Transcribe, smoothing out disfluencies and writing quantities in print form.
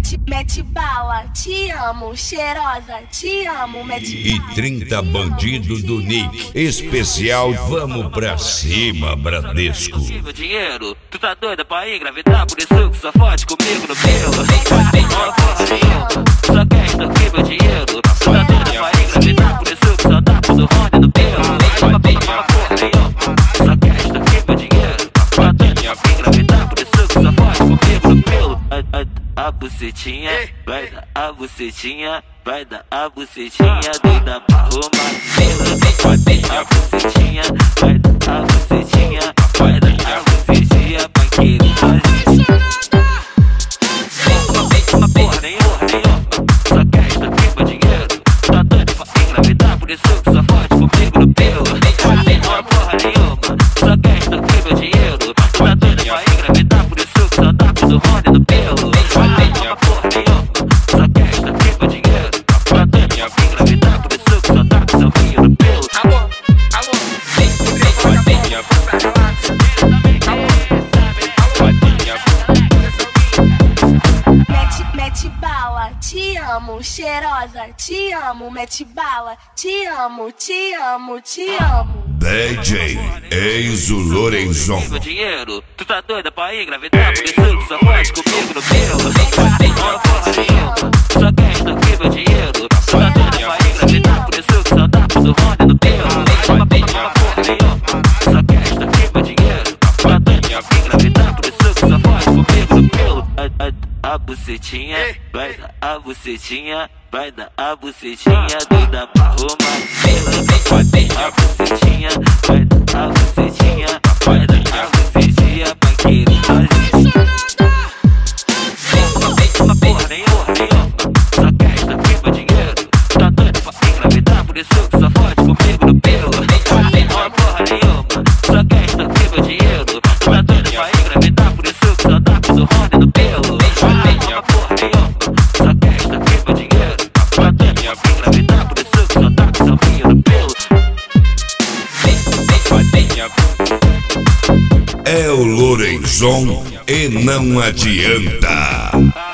Mete bala, te amo, cheirosa, te amo, mete bala. E 30 bandidos do Nick, especial, vamos pra cima, Bradesco. Dinheiro, tu tá doida pra engravidar, por isso que só fode comigo no pelo. Só quer extorquir meu dinheiro, tu tá doida pra engravidar, por isso que só dá pro Rony no pelo. Só quer extorquir meu dinheiro, tu tá doida pra engravidar, por isso que só fode comigo no pelo. A bucetinha, vai dar a bucetinha, vai dar a bucetinha, doida pra arrumar pelo. A bucetinha, vai dar a bucetinha, vai dar a bucetinha pra querer fazer. Uma porra nenhuma, só quer extorquir meu dinheiro, tá doido pra engravidar, por isso que só fode comigo no pelo. Uma porra nenhuma, só quer extorquir meu dinheiro, tá doido pra engravidar, por isso que só dá pro Rony no pelo. Mete bala, te amo, cheirosa, te amo, mete bala, te amo, te amo, te amo. DJ Enzo Lorenzon. Meu dinheiro, tu tá doida pra engravidar, por isso que só fode comigo no pelo. Uma porra nenhuma, só quer extorquir meu dinheiro, tu tá doida pra engravidar, por isso que só dá pro Rony no pelo. Uma porra nenhuma, só quer extorquir meu dinheiro, tu tá doida pra engravidar, por isso que só fode comigo no pelo. A bucetinha, vai dar a bucetinha, vai dar a bucetinha, doida pra arrumar pelo. A bucetinha, vai dar a bucetinha, vai dar a bucetinha pra querer fazer. Uma porra nenhuma, só quer extorquir meu dinheiro, tá doido pra engravidar, por isso que só fode comigo no pelo. Uma porra nenhuma, só quer extorquir meu dinheiro, tá doido pra engravidar, por isso que só dá pro Rony no pelo. Uma porra nenhuma, só quer extorquir meu dinheiro, tá doido pra engravidar, por isso que só dá pro no pelo. É o Lorenzon e não adianta.